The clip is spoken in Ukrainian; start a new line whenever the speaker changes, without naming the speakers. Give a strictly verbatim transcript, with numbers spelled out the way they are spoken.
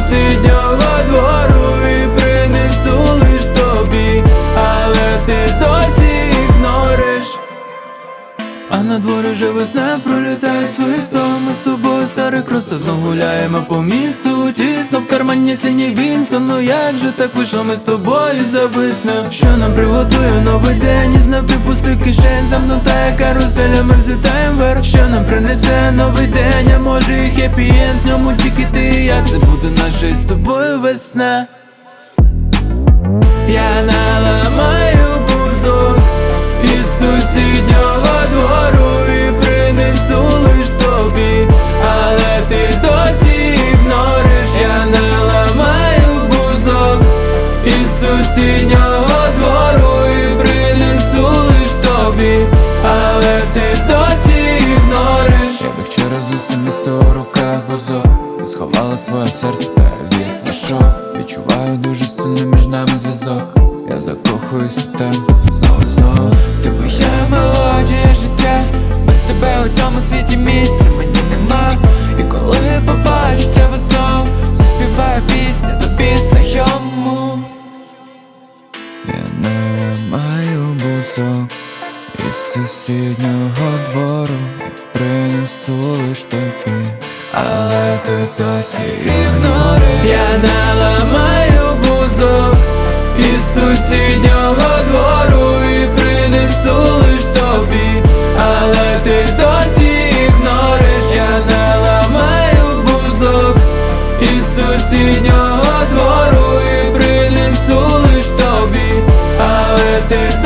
сусіднього двору і принесу лиш тобі, але ти досі ігнориш. А на дворі вже весна пролітає свистом. Ми з тобою старий кросто знов гуляємо по місту. Тісно в кармані синій Вінстон. Ну як же так вийшло, ми з тобою зависнем? Що нам приготує новий день із напівпустих кишень, замнута каруселя, ми взлітаємо вверх. Що нам принесе новий день, а може і хеппі-енд, в ньому тільки ти і я. Це буде наша із тобою весна. Я наламаю бузок із сусіднього двору і принесу лиш тобі, але ти досі ігнориш. Я наламаю бузок із сусіднього двору і принесу лиш тобі, але ти досі ігнориш.
Я біг через усе місто у руках бузок. Ти сховала своє серце та вік на шок. Відчуваю дуже сильний між нами зв'язок. Я закохуюсь у тебе знову і знову. Ти моя мелодія життя. Без тебе у цьому світі місця мені нема. І коли побачу тебе знову, заспіваю пісню тобі знайому. Я наламаю бузок із сусіднього двору і принесу лиш тобі, але ти досі ігнориш.
Я наламаю бузок із сусіднього двору і принесу лиш тобі, але ти досі ігнориш. Я наламаю бузок із сусіднього двору і принесу лиш тобі, але ти